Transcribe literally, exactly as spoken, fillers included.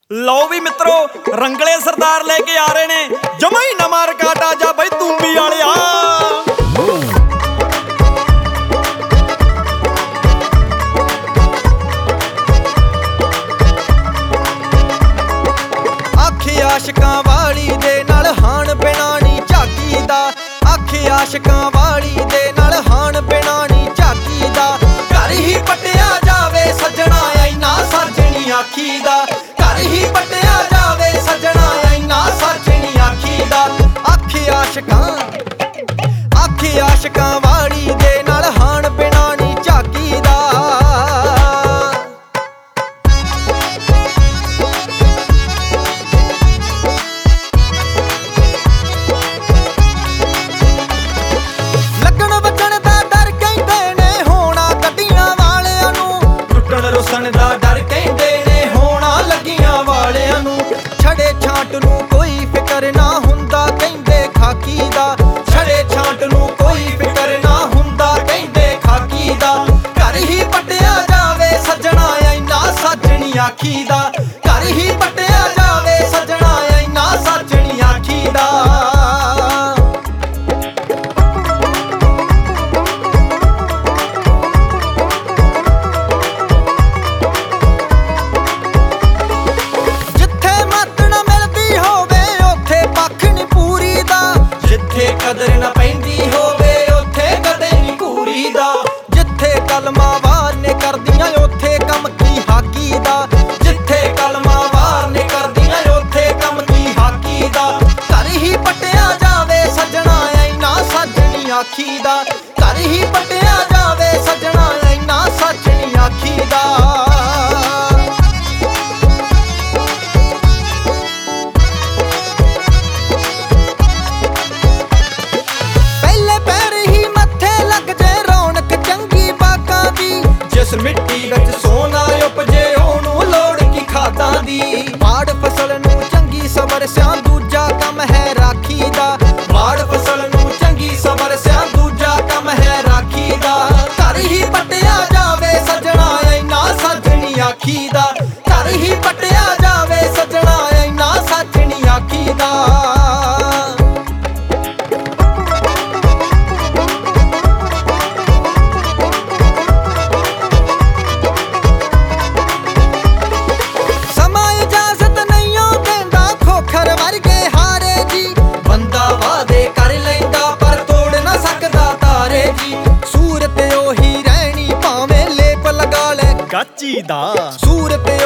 लो भी मित्रों रंगले सरदार लेके आ रहे ने जमा ही ना मार काटा जा भाई तुम्बी वाले आ आखे आशिकां वाली दे नाल हाण बिना नी झाकी दा आखे आशिकां वाली दे नाल हाण बिना नी झाकी दा घर ही पटिया जावे सजना इन्ना सजनी आखी दा घर ही पटिया जावे सजना इन्ना सजनी आखी दा आखे आशिकां आखे आशिकां वाली दे नाल हाण बिना नी झाकी दा रुसन दा डर कहंदे ने होना लगियां वालियां नू छड़े छांट नू कोई फिकर ना हुंदा कहंदे खाकी दा छड़े छांट नू कोई फिकर ना हुंदा कहंदे खाकी दा घर ही पटिया जावे सजना इन्ना सजनी आखी दा घर ही पटिया जावे सजना इन्ना सजनी आखी दा कदर ना पैंदी होवे ओथे कदे नी कूड़ी दा जिथे कलमा वार ने करदियां ओथे कम की हाकी दा जिथे कलमा वार ने करदियां ओथे कम की हाकी दा घर ही पटिया जावे सजना इन्ना सजनी आखी दा घर ही पटिया जावे सजना इन्ना सजनी आखी दा जिस मिट्टी विच सोना उपजे ओनू लोड़ की खादां दी बाड़ फसल नू चंगी सबर सियां दूजा कम है राखी दा बाड़ फसल नू चंगी सबर सियां दूजा कम है राखी दा घर ही पटिया जावे सजना इन्ना सजनी आखी दा घर ही पटिया जावे सजना इन्ना सजनी आखी दा सूरत ओही रहनी भावें लेप लगा ले गाची दा सूरत